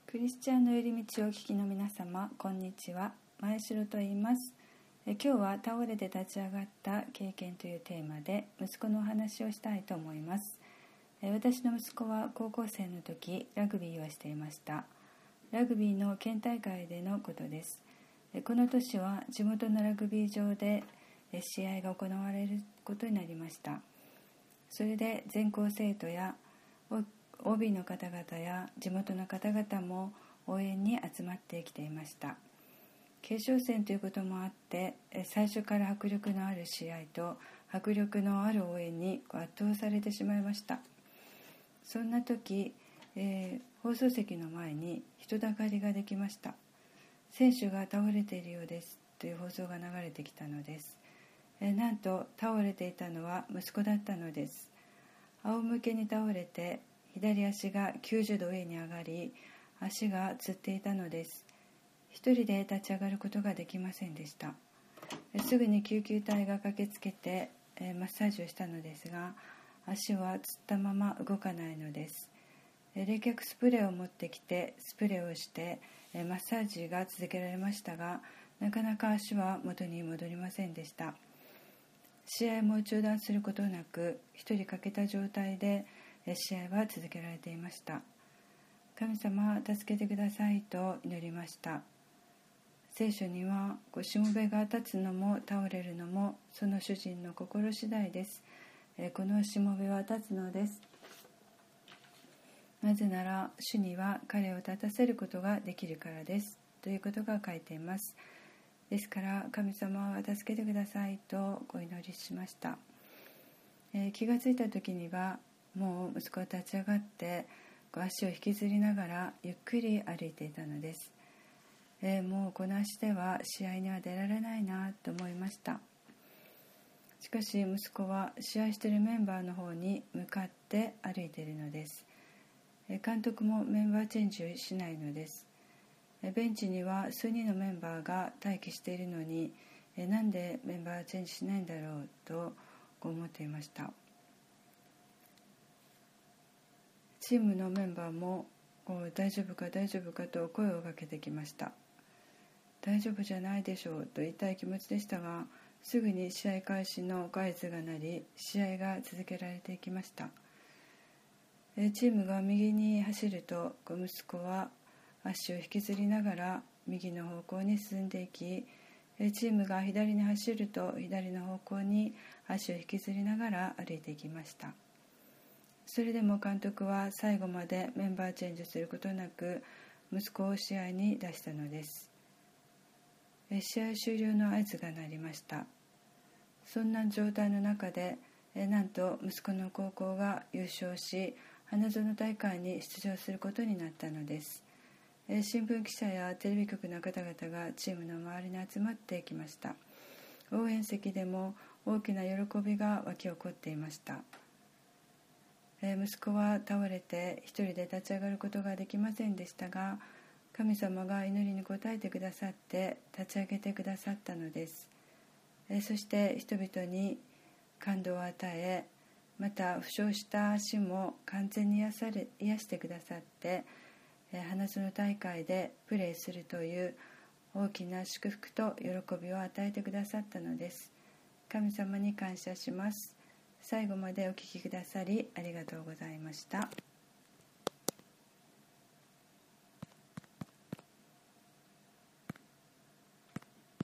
クリスチャンの寄り道をお聞きの皆様、こんにちは。前城と言います。今日は倒れて立ち上がった経験というテーマで息子のお話をしたいと思います。私の息子は高校生の時ラグビーをしていました。ラグビーの県大会でのことです。この年は地元のラグビー場で試合が行われることになりました。それで全校生徒やOB の方々や地元の方々も応援に集まってきていました。決勝戦ということもあって最初から迫力のある試合と迫力のある応援に圧倒されてしまいました。そんな時、放送席の前に人だかりができました。選手が倒れているようですという放送が流れてきたのです。なんと倒れていたのは息子だったのです。仰向けに倒れて左足が90度上に上がり、足がつっていたのです。一人で立ち上がることができませんでした。すぐに救急隊が駆けつけてマッサージをしたのですが、足はつったまま動かないのです。冷却スプレーを持ってきてスプレーをしてマッサージが続けられましたが、なかなか足は元に戻りませんでした。試合も中断することなく一人欠けた状態で試合は続けられていました。神様助けてくださいと祈りました。聖書にはしもべが立つのも倒れるのもその主人の心次第です。このしもべは立つのです。なぜなら主には彼を立たせることができるからですということが書いています。ですから神様は助けてくださいとお祈りしました。気がついた時にはもう息子は立ち上がって足を引きずりながらゆっくり歩いていたのです。もうこの足では試合には出られないなと思いました。しかし息子は試合しているメンバーの方に向かって歩いているのです。監督もメンバーチェンジをしないのです。ベンチには数人のメンバーが待機しているのになんでメンバーチェンジしないんだろうと思っていました。チームのメンバーも大丈夫か大丈夫かと声をかけてきました。大丈夫じゃないでしょうと言いたい気持ちでしたが、すぐに試合開始の合図が鳴り試合が続けられていきました。チームが右に走ると息子は足を引きずりながら右の方向に進んでいき、チームが左に走ると左の方向に足を引きずりながら歩いていきました。それでも監督は最後までメンバーチェンジすることなく息子を試合に出したのです。試合終了の合図が鳴りました。そんな状態の中でなんと息子の高校が優勝し花園大会に出場することになったのです。新聞記者やテレビ局の方々がチームの周りに集まってきました。応援席でも大きな喜びが湧き起こっていました。息子は倒れて一人で立ち上がることができませんでしたが、神様が祈りに応えてくださって立ち上げてくださったのです。そして人々に感動を与え、また負傷した足も完全に癒してくださって、花園大会でプレーするという大きな祝福と喜びを与えてくださったのです。神様に感謝します。最後までお聞きくださりありがとうございました。